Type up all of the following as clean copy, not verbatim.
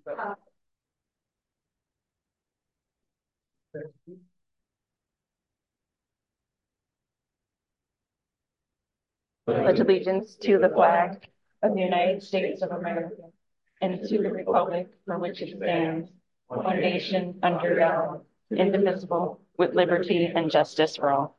Pledge allegiance to the flag of the United States of America and to the republic for which it stands, one nation under God, indivisible, with liberty and justice for all.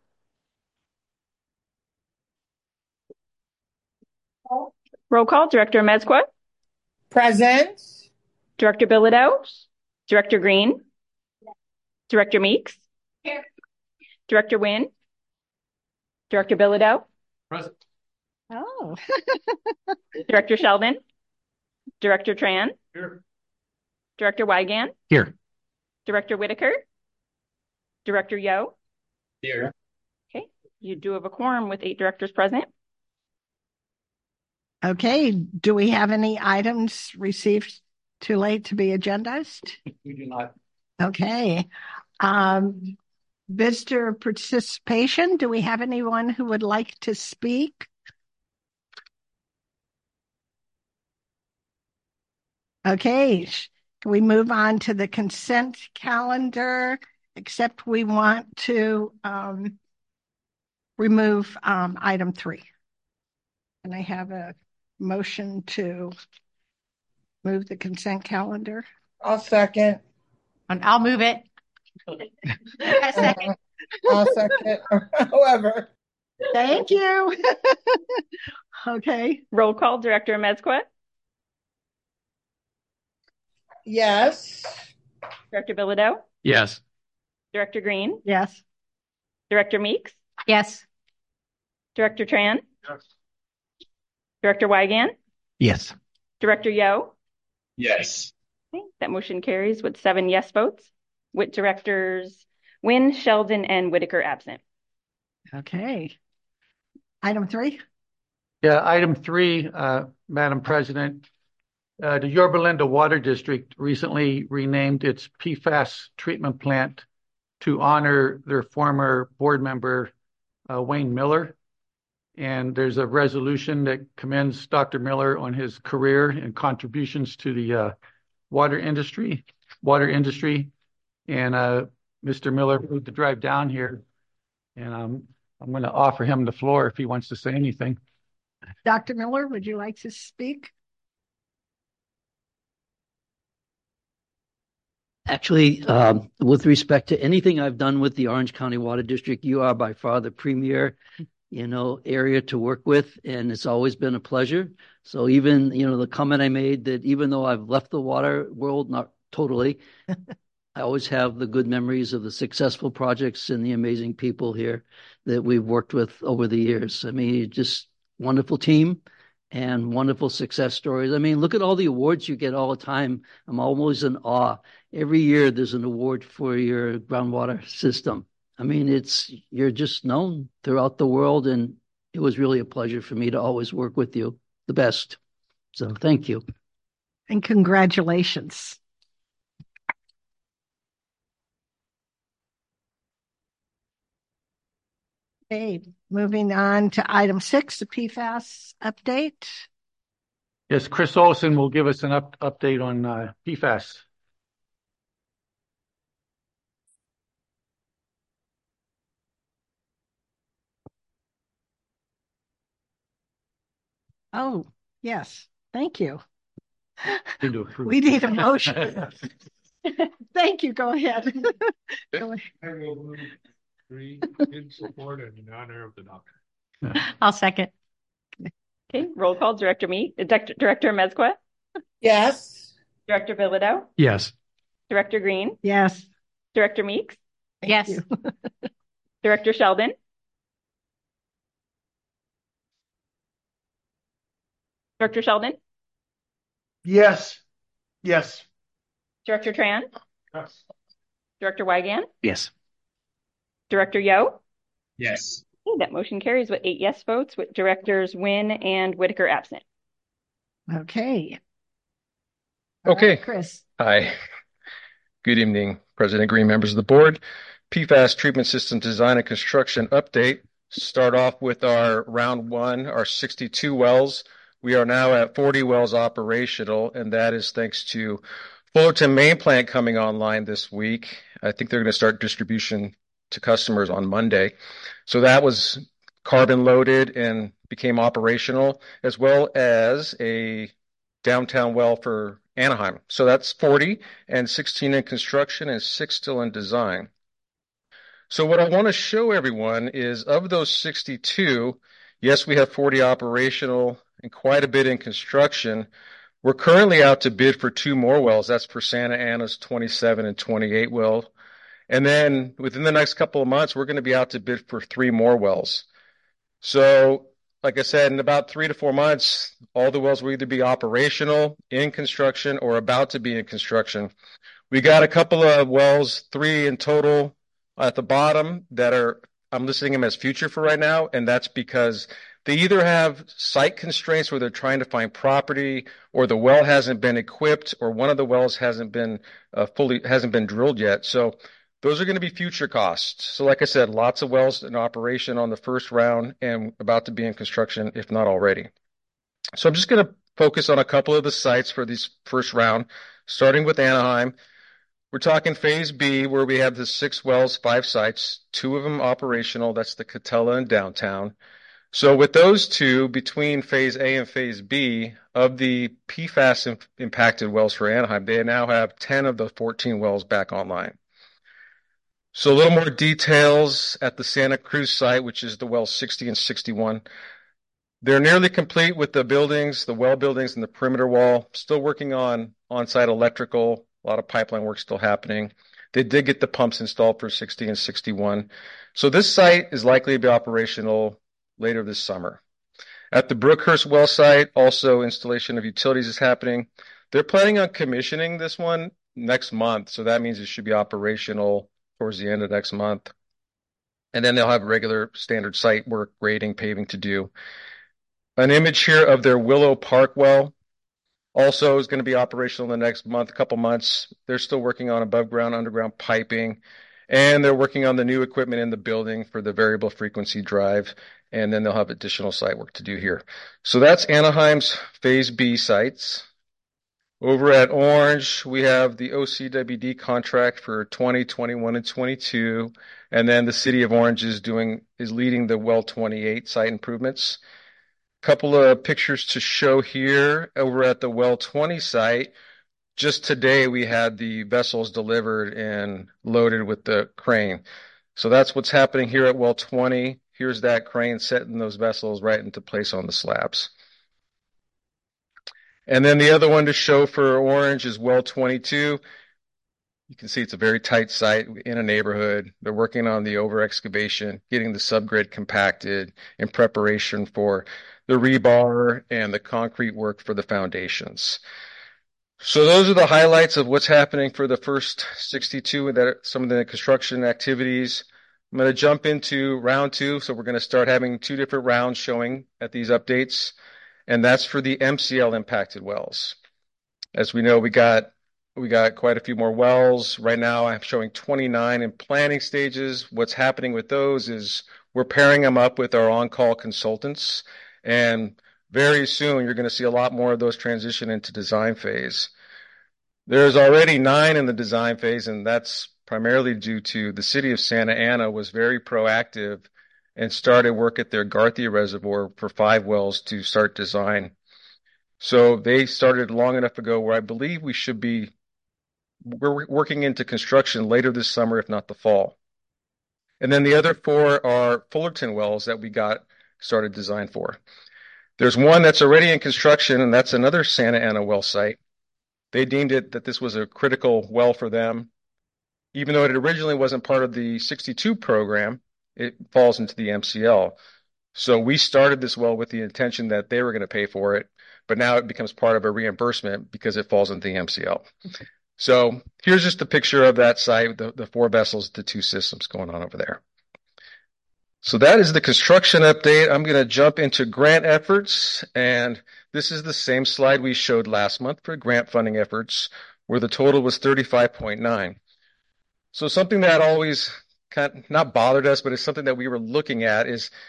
Roll call. Director Mezqua. Present. Director Bilodeau. Director Green. Director Meeks. Here. Director Nguyen. Director Bilodeau. Present. Oh. Director Sheldon. Director Tran. Here. Director Wigand. Here. Director Whitaker. Director Yo. Here. Okay, you do have a quorum with 8 directors present. Okay, do we have any items received too late to be agendized? We do not. Okay. Visitor participation, do we have anyone who would like to speak? Okay, can we move on to the consent calendar, except we want to remove item 3. And I have a motion to move the consent calendar. I'll second. And I'll move it. A second. I'll second. Whoever. Thank you. Okay. Roll call. Director Mezqua. Yes. Director Bilodeau. Yes. Director Green. Yes. Director Meeks. Yes. Director Tran. Yes. Director Wigand. Yes. Director Yo. Yes. Okay, that motion carries with 7 yes votes, with directors Nguyen, Sheldon, and Whitaker absent. Okay. Item 3. Yeah, item 3, Madam President. The Yorba Linda Water District recently renamed its PFAS treatment plant to honor their former board member, Wayne Miller. And there's a resolution that commends Dr. Miller on his career and contributions to the water industry. And Mr. Miller moved to drive down here. And I'm going to offer him the floor if he wants to say anything. Dr. Miller, would you like to speak? Actually, with respect to anything I've done with the Orange County Water District, you are by far the premier, area to work with, and it's always been a pleasure. So even, the comment I made that even though I've left the water world, not totally, I always have the good memories of the successful projects and the amazing people here that we've worked with over the years. I mean, just wonderful team and wonderful success stories. I mean, look at all the awards you get all the time. I'm always in awe. Every year there's an award for your groundwater system. I mean, you're just known throughout the world, and it was really a pleasure for me to always work with you. The best. So thank you. And congratulations. Okay, moving on to item 6, the PFAS update. Yes, Chris Olson will give us an update on PFAS. Oh, yes. Thank you. We need a motion. Thank you. Go ahead. Go ahead. I will move 3 in support and in honor of the doctor. I'll second. Okay, roll call. Director Mezqua. Yes. Director Bilodeau. Yes. Director Green. Yes. Director Meeks. Yes. You. Director Sheldon. Director Sheldon. Yes. Yes. Director Tran. Yes. Director Wigand. Yes. Director Yo. Yes. Okay, that motion carries with 8 yes votes, with directors Nguyen and Whitaker absent. Okay. Okay. Right, Chris. Hi. Good evening, President Green, members of the board. PFAS treatment system design and construction update. Start off with our round 1, our 62 wells. we are now at 40 wells operational, and that is thanks to Fullerton Main Plant coming online this week. I think they're going to start distribution to customers on Monday. So that was carbon loaded and became operational, as well as a downtown well for Anaheim. So that's 40 and 16 in construction and 6 still in design. So what I want to show everyone is of those 62, yes, we have 40 operational and quite a bit in construction. We're currently out to bid for 2 more wells. That's for Santa Ana's 27 and 28 well. And then within the next couple of months, we're going to be out to bid for 3 more wells. So like I said, in about 3 to 4 months, all the wells will either be operational, in construction, or about to be in construction. We got a couple of wells, 3 in total at the bottom that I'm listing them as future for right now. And that's because they either have site constraints where they're trying to find property, or the well hasn't been equipped, or one of the wells hasn't been drilled yet. So those are going to be future costs. So like I said, lots of wells in operation on the first round and about to be in construction, if not already. So I'm just going to focus on a couple of the sites for this first round, starting with Anaheim. We're talking Phase B, where we have the 6 wells, 5 sites, 2 of them operational. That's the Catella and Downtown. So with those 2, between Phase A and Phase B, of the PFAS impacted wells for Anaheim, they now have 10 of the 14 wells back online. So a little more details at the Santa Cruz site, which is the well 60 and 61. They're nearly complete with the buildings, the well buildings and the perimeter wall. Still working on on-site electrical, a lot of pipeline work still happening. They did get the pumps installed for 60 and 61. So this site is likely to be operational later this summer. At the Brookhurst well site, also installation of utilities is happening. They're planning on commissioning this one next month. So that means it should be operational towards the end of next month. And then they'll have regular standard site work, grading, paving to do. An image here of their Willow Park well also is going to be operational in the next month, couple months. They're still working on above ground, underground piping, and they're working on the new equipment in the building for the variable frequency drive. And then they'll have additional site work to do here. So that's Anaheim's Phase B sites. Over at Orange, we have the OCWD contract for 20, 21, and 22. And then the city of Orange is leading the well 28 site improvements. Couple of pictures to show here. Over at the well 20 site, just today we had the vessels delivered and loaded with the crane. So that's what's happening here at well 20. Here's that crane setting those vessels right into place on the slabs. And then the other one to show for Orange is well 22. You can see it's a very tight site in a neighborhood. They're working on the over excavation, getting the subgrid compacted in preparation for the rebar and the concrete work for the foundations. So those are the highlights of what's happening for the first 62 and some of the construction activities. I'm going to jump into round 2. So we're going to start having 2 different rounds showing at these updates. And that's for the MCL impacted wells. As we know, we got quite a few more wells. Right now, I'm showing 29 in planning stages. What's happening with those is we're pairing them up with our on-call consultants. And very soon, you're going to see a lot more of those transition into design phase. There's already 9 in the design phase, and that's primarily due to the city of Santa Ana was very proactive and started work at their Garthia Reservoir for 5 wells to start design. So they started long enough ago where I believe we're working into construction later this summer, if not the fall. And then the other 4 are Fullerton wells that we got started design for. There's one that's already in construction, and that's another Santa Ana well site. They deemed it that this was a critical well for them. Even though it originally wasn't part of the 62 program, it falls into the MCL. So we started this well with the intention that they were going to pay for it, but now it becomes part of a reimbursement because it falls into the MCL. So here's just a picture of that site, the 4 vessels, the 2 systems going on over there. So that is the construction update. I'm going to jump into grant efforts, and this is the same slide we showed last month for grant funding efforts, where the total was 35.9. So something that always not bothered us, but it's something that we were looking at is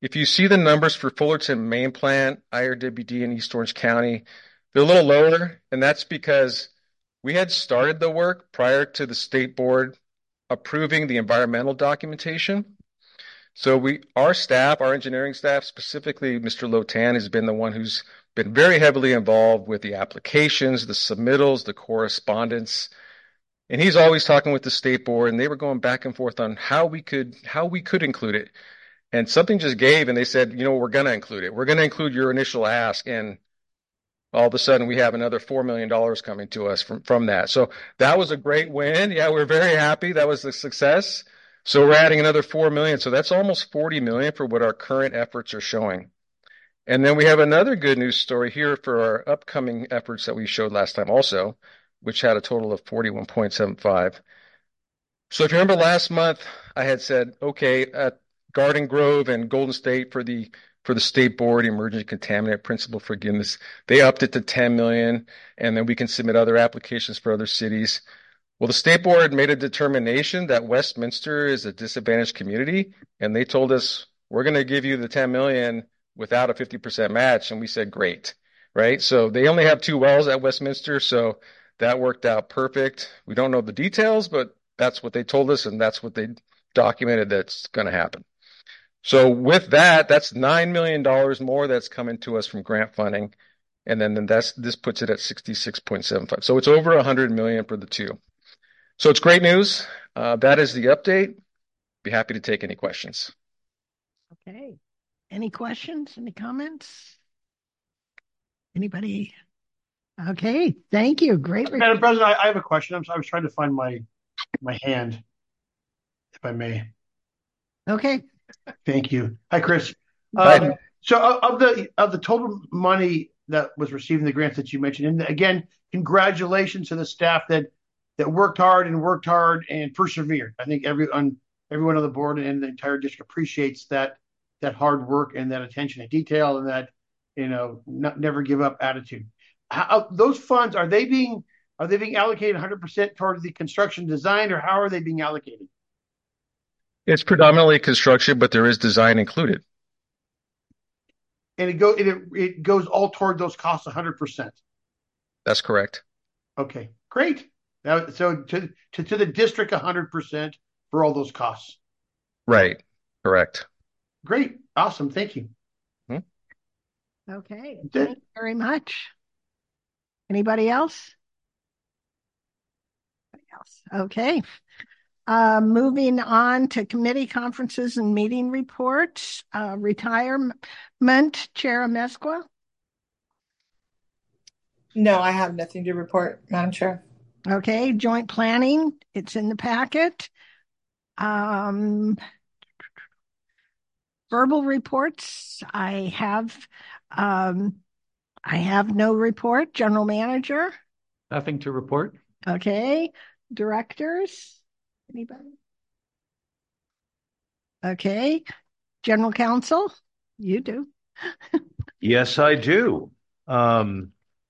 If you see the numbers for Fullerton Main Plant, IRWD in East Orange County, they're a little lower, and that's because we had started the work prior to the state board approving the environmental documentation. So our staff, our engineering staff, specifically Mr. Lotan, has been the one who's been very heavily involved with the applications, the submittals, the correspondence. And he's always talking with the state board, and they were going back and forth on how we could include it. And something just gave, and they said, we're going to include it. We're going to include your initial ask. And all of a sudden, we have another $4 million coming to us from that. So that was a great win. Yeah, we're very happy. That was a success. So we're adding another $4 million. So that's almost $40 million for what our current efforts are showing. And then we have another good news story here for our upcoming efforts that we showed last time also, which had a total of 41.75. So if you remember last month, I had said, okay, at Garden Grove and Golden State for the state board emergency contaminant principle forgiveness, they upped it to 10 million, and then we can submit other applications for other cities. Well, the state board made a determination that Westminster is a disadvantaged community, and they told us, we're going to give you the 10 million without a 50% match. And we said, great, right? So they only have 2 wells at Westminster, so that worked out perfect. We don't know the details, but that's what they told us, and that's what they documented that's going to happen. So with that, that's $9 million more that's coming to us from grant funding. And then this puts it at 66.75. So it's over 100 million for the 2. So it's great news. That is the update. Be happy to take any questions. Okay. Any questions? Any comments? Anybody? Okay. Thank you. Great. Madam President, I have a question. I was trying to find my hand, if I may. Okay. Thank you. Hi, Chris. Hi. So of the total money that was receiving the grants that you mentioned, and again, congratulations to the staff that worked hard and persevered. I think everyone on the board and the entire district appreciates that hard work and that attention to detail and that never give up attitude. How, those funds, are they being allocated 100% towards the construction design, or how are they being allocated? It's predominantly construction, but there is design included. And it goes all toward those costs 100%. That's correct. Okay, great. Now, so to the district 100% for all those costs. Right. Correct. Great. Awesome. Thank you. Okay. Thank you very much. Anybody else? Okay. Moving on to committee conferences and meeting reports. Retirement, Chair Amezcua. No, I have nothing to report, Madam Chair. Okay. Joint planning. It's in the packet. Verbal reports. I have no report. General manager. Nothing to report. Okay. Directors. Anybody? Okay. General counsel. You do. Yes, I do. Well,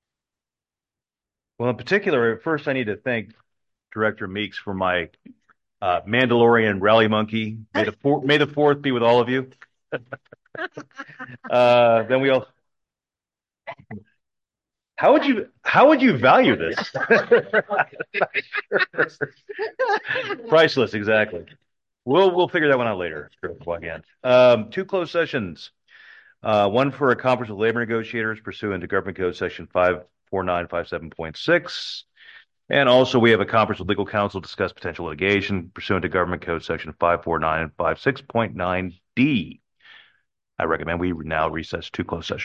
in particular, first I need to thank Director Meeks for my Mandalorian rally monkey. May the fourth be with all of you. Then we all. How would you value this? Priceless, exactly. We'll figure that one out later. Again, 2 closed sessions. One for a conference with labor negotiators pursuant to Government Code Section 54957.6. And also we have a conference with legal counsel to discuss potential litigation pursuant to Government Code Section 54956.9D. I recommend we now recess to closed session.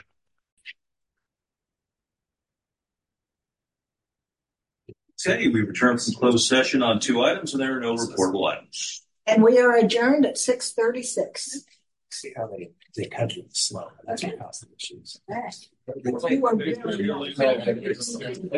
Okay, we return from closed session on 2 items, and there are no reportable items. And we are adjourned at 6:36. See how they cut it slow. That's what causes issues. You are